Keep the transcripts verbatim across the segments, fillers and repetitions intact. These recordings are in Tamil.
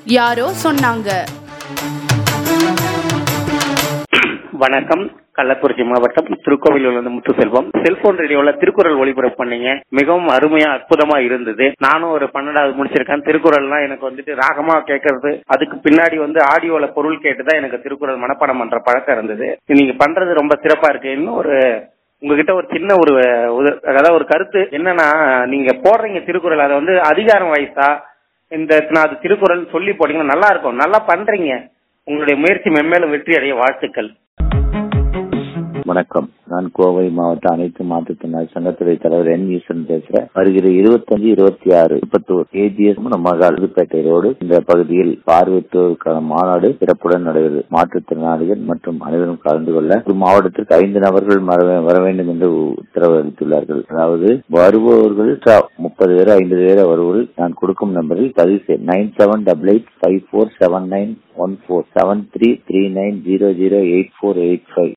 யாரோ சொன்னாங்க. வணக்கம். கள்ளக்குறிச்சி மாவட்டம் திருக்கோவிலூர்ல இருந்து முத்துசெல்வம். செல்போன் ரேடியோல திருக்குறள் ஒளிபரப்பு பண்ணீங்க. மிகவும் அருமையா அற்புதமா இருந்தது. நானும் ஒரு பன்னெண்டாவது முடிச்சிருக்கேன். திருக்குறள்லாம் எனக்கு வந்துட்டு ராகமா கேட்கறது, அதுக்கு பின்னாடி வந்து ஆடியோல பொருள் கேட்டுதான் எனக்கு திருக்குறள் மனப்பாடம் பண்ற பழக்கம் இருந்தது. நீங்க பண்றது ரொம்ப சிறப்பா இருக்கு. இன்னும் ஒரு உங்ககிட்ட ஒரு சின்ன ஒரு அதாவது ஒரு கருத்து என்னன்னா, நீங்க போடுறீங்க திருக்குறள், அதை வந்து அதிகாரம் வாய்ஸா இந்த அது திருக்குறள் சொல்லி போட்டீங்கன்னா நல்லா இருக்கும். நல்லா பண்றீங்க. உங்களுடைய முயற்சி மென்மேலும் வெற்றி அடைய வாழ்த்துக்கள். வணக்கம். நான் கோவை மாவட்ட அனைத்து மாற்றுத்திறனாளி சங்கத்துறை தலைவர் என் ஈஸ்வரன் பேசுறேன். வருகிற இருபத்தஞ்சு இருபத்தி ஆறு முப்பத்தோரு ஏஜிஎஸ் மகால் புதுப்பேட்டை ரோடு இந்த பகுதியில் பார்வையற்றோருக்கான மாநாடு சிறப்புடன் நடைபெறும். மாற்றுத்திறனாளிகள் மற்றும் அனைவரும் கலந்து கொள்ள மாவட்டத்திற்கு ஐந்து நபர்கள் வர வேண்டும் என்று உத்தரவு அளித்துள்ளார்கள். அதாவது வருபவர்கள் முப்பது பேர் ஐம்பது பேர் வருவர்கள் நான் கொடுக்கும் நம்பரில் பதிவு செய்ய nine seven double eight five four seven nine one four seven three three nine zero zero eight four eight five.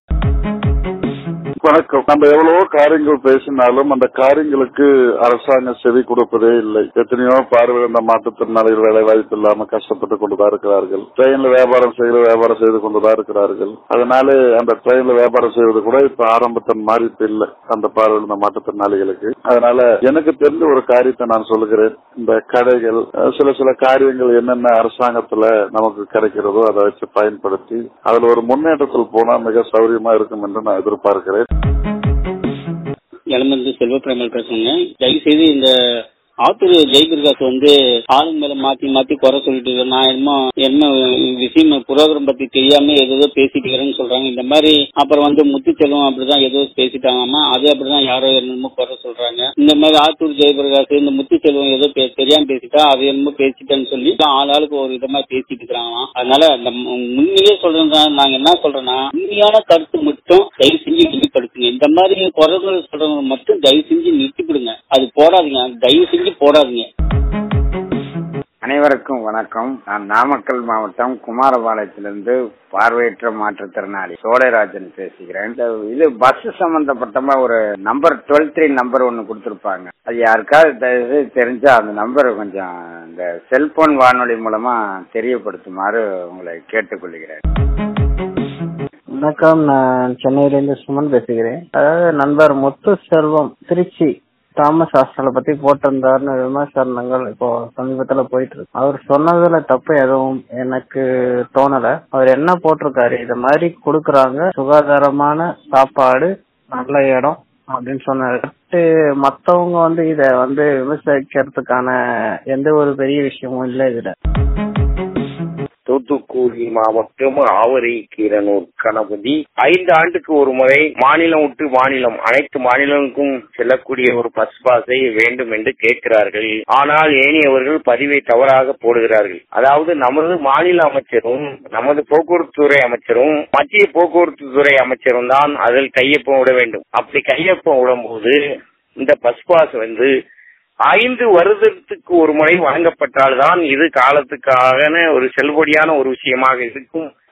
வணக்கம். நம்ம எவ்வளவோ காரியங்கள் பேசினாலும் அந்த காரியங்களுக்கு அரசாங்கம் செவி கொடுப்பதே இல்லை. எத்தனையோ பார்வையிழந்த மாற்றுத்திறனாளிகள் வேலை வாய்ப்பு இல்லாம கஷ்டப்பட்டு கொண்டுதான் இருக்கிறார்கள். ட்ரெயின்ல வியாபாரம் செய்கிற வியாபாரம் செய்து கொண்டுதான் இருக்கிறார்கள். அதனால அந்த ட்ரெயின்ல வியாபாரம் செய்வது கூட இப்ப ஆரம்பத்தின் மாதிரி இப்ப இல்லை அந்த பார்வையிழந்த மாற்றுத்திறனாளிகளுக்கு. அதனால எனக்கு தெரிஞ்ச ஒரு காரியத்தை நான் சொல்லுகிறேன். இந்த கடைகள் சில சில காரியங்கள் என்னென்ன அரசாங்கத்துல நமக்கு கிடைக்கிறதோ அதை வச்சு பயன்படுத்தி அதுல ஒரு முன்னேற்றத்தில் போனா மிக சௌரியமா இருக்கும் என்று நான் எதிர்பார்க்கிறேன். எலமந்து செல்வ பிரேமல் பேசுங்க. தயவு செய்து இந்த ஆத்தூர் ஜெயபிரகாஷ் வந்து ஆளுங்க மேல மாத்தி மாத்தி குறை சொல்லிட்டு இருக்க. நான் என்னமோ என்ன விஷயம் புரோகிராம் பத்தி தெரியாம ஏதோ பேசிட்டு இருக்கிறேன்னு சொல்றாங்க. இந்த மாதிரி அப்புறம் வந்து முத்துச்செல்வம் அப்படிதான் ஏதோ பேசிட்டாங்கம்மா, அது அப்படிதான் யாரோ என்னமோ குறை சொல்றாங்க. இந்த மாதிரி ஆத்தூர் ஜெயபிரகாஷ் இந்த முத்துச்செல்வம் ஏதோ தெரியாம பேசிட்டா அது என்னமோ பேசிட்டேன்னு சொல்லி ஆள் ஆளுக்கு ஒரு விதமா பேசிட்டு இருக்கிறாங்க. அதனால அந்த உண்மையிலேயே சொல்றேன், நாங்க என்ன சொல்றோம்னா உண்மையான கருத்து மட்டும் தயவு செஞ்சு வெளிப்படுத்துங்க. இந்த மாதிரி குறைகள் சொல்றவங்க மட்டும் தயவு செஞ்சு நிறுத்திவிடுங்க. அது போடாதீங்க, தயவு செஞ்சு போடாதீங்க. அனைவருக்கும் வணக்கம். நான் நாமக்கல் மாவட்டம் குமாரபாளையத்திலிருந்து பார்வையற்ற மாற்றுத்திறனாளி சோழராஜன் பேசுகிறேன். இது பஸ் சம்பந்தப்பட்டமா ஒரு நம்பர் டுவெல் த்ரீ நம்பர் ஒன்னு கொடுத்திருப்பாங்க. அது யாருக்காவது தெரிஞ்சா அந்த நம்பரை கொஞ்சம் இந்த செல்போன் வானொலி மூலமா தெரியப்படுத்துமாறு உங்களை கேட்டுக்கொள்கிறேன். வணக்கம். நான் சென்னையிலிருந்து சுமன் பேசுகிறேன். அதாவது நண்பர் முத்து செல்வம் திருச்சி தாமஸ் ஹாஸ்டலை பத்தி போட்டிருந்தாருன்னு விமர்சனங்கள் இப்போ சமீபத்துல போயிட்டு இருக்கு. அவர் சொன்னதுல தப்பு எதுவும் எனக்கு தோணல. அவர் என்ன போட்டிருக்காரு, இத மாதிரி கொடுக்கறாங்க, சுகாதாரமான சாப்பாடு, நல்ல இடம் அப்படின்னு சொன்னாரு. மத்தவங்க வந்து இத வந்து விமர்சிக்கிறதுக்கான எந்த ஒரு பெரிய விஷயமும் இல்லை. இதுல தூத்துக்குடி மாவட்டம் ஆவரை கீரனூர் கணபதி ஐந்து ஆண்டுக்கு ஒரு முறை மாநிலம் விட்டு மாநிலம் அனைத்து மாநிலங்களுக்கும் செல்லக்கூடிய ஒரு பஸ் பாஸை வேண்டும் என்று கேட்கிறார்கள். ஆனால் ஏனையவர்கள் பதிவை தவறாக போடுகிறார்கள். அதாவது நமது மாநில அமைச்சரும் நமது போக்குவரத்து துறை அமைச்சரும் மத்திய போக்குவரத்து துறை அமைச்சரும் தான் அதில் கையொப்பம் விட வேண்டும். அப்படி கையொப்பம் விடும்போது இந்த பஸ் பாஸ் வந்து ஐந்து வருடத்துக்கு ஒரு முறை வழங்கப்பட்டால்தான் இது காலத்துக்கான ஒரு செல்லுபடியான ஒரு விஷயமாக இருக்கும்.